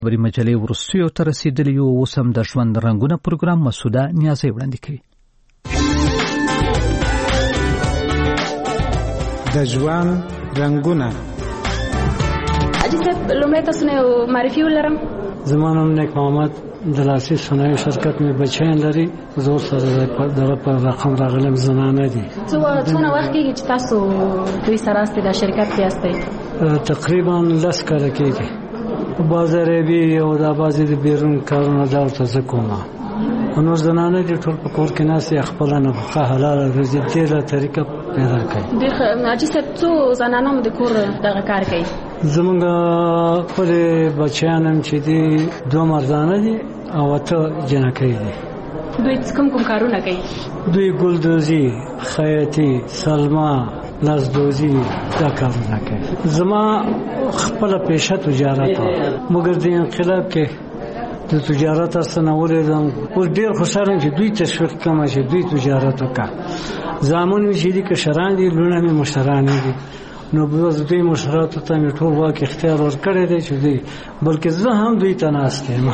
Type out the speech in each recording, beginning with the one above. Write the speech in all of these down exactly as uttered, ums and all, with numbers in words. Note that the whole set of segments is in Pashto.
خبري مجلې ورستیو ته رسیدلی یو. اوس هم د ژوند رنګونه پروګرام مسوده نیازی وړاندې کوي. د ژوند رنګونه. اجي صاحب لومړی تاسو نه معرفي ولرم. زما نوم نیک محمد د لاسي صنایع شرکت مې بچیان لري. زه سره دغه په رقم راغلم زنانه دي. څونه وخت کېږي چې تاسو دوی سره استئ د شرکت کې استئ؟ تقریبا لس کاله کېږي. بازاربي او د بازي د بیرون کارونه دا ورته زه کوم. نور زنانه دي ټول په کور کې ناسي خپل نه په حلال روزي دې له طریقه پیدا کوي. د اجي صاحب څو زنانه د کور دغه کار کوي؟ زمونږ خپل بچیانم چې دي دوه مردانه دي او ته جنکۍ دي. دوی کوم کوم کارونه کوي؟ دوی ګلدوزي، خیاطي، سلما، لاسدوزي دا کارونه کوي. زما خپل پیشه تجارت و مګر د انقلاب کې د تجارت سره ولیدم. اوس ډیر خوشاله چې دوی تشویق کوم چې دوی تجارت وکړي. زامن چې دي کشران دي لونه مې مشران دي نو به دوی مشرات ته مې ټول واک اختیار ورکړی دی چې دوی بلکې زه هم دوی ته ناست یم.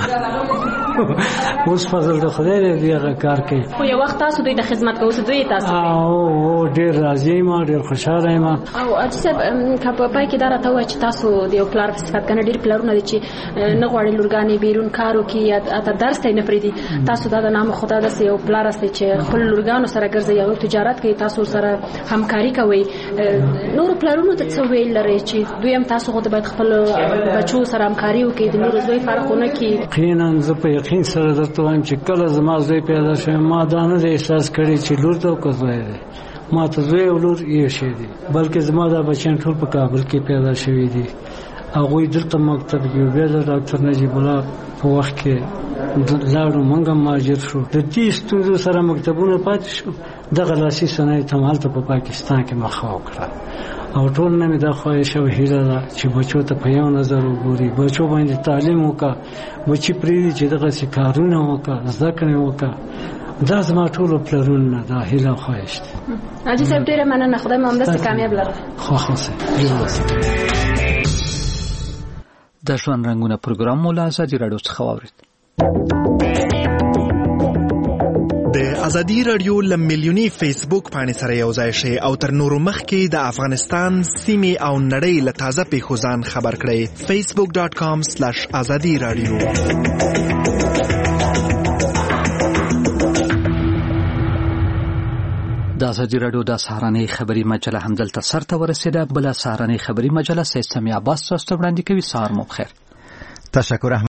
اوس فضل د خدای دی هغه کار کوي. خو یو وخت تاسو دوی د خدمت کوو دوی تاسو او ډیر راضي ما ډیر خوشاله یم. او اجي صاحب کله پای کې دا راته وای چې تاسو د یو پلار په صفت کنه ډیر پلارونه دي چې نه غواړي لورګانې بیرون کارو کې یا اته درس ته نه پریدي. تاسو دا د نام خدا د یو پلار است چې خپل لورګانو سره ګرځي او تجارت کوي. تاسو سره همکاري کوي. نور پلارونه ته څه ویل لري چې دوی هم تاسو خو باید خپل بچو سره همکاري وکړي د نور زوی فرقونه کې؟ یقینا زه په یقین سره درته وایم چې کله زما زوی پیدا شوی ما دا نه احساس کړی چې لور ته کوزوي دی. ما ته زوی او لور یې شي دي بلکې زما دا بچیان ټول په کابل کې پیدا شوی دي. هغه دلته مکتب کې بیا د ډاکټر نجیب الله په وخت کې لاړو مونږه ماجر شو. د دې ستونزو سره مکتبونه پاتې شو. دغه لاسي صنایع تمالته په پاکستان کې مخه وکړه او ټول نه مې دا خواهش او هیله ده چې بچو ته په یو نظر وګوري. بچو باندې تعلیم وکړه. بچي پرېږدي چې دغه سې کارونه وکړه زده کړې وکړه. دا زما ټولو پلرونه دا هیله او خواهش ده. اجي صاحب ډېره مننه. خدای مو همداسې کامیاب لره. خوښ اوسئ. د ژوند رنګونه پروګرام مو له ازادي راډیو څخه واورېد. د ازادي راډیو له میلیوني فیسبوک پاڼې سره یو ځای شئ او تر نورو مخکې د افغانستان سیمې او نړۍ له تازه پیښو ځان خبر کړئ. فیسبوک ډاټ کام سلیش ازادي راډیو. د ازادي راډیو د سهارنۍ خبري مجله همدلته سرته ورسېده. بله سهارنۍ خبري مجله سید سمیع عباس تاسو ته وړاندې کوي. سهار مو بخیر. تشکر.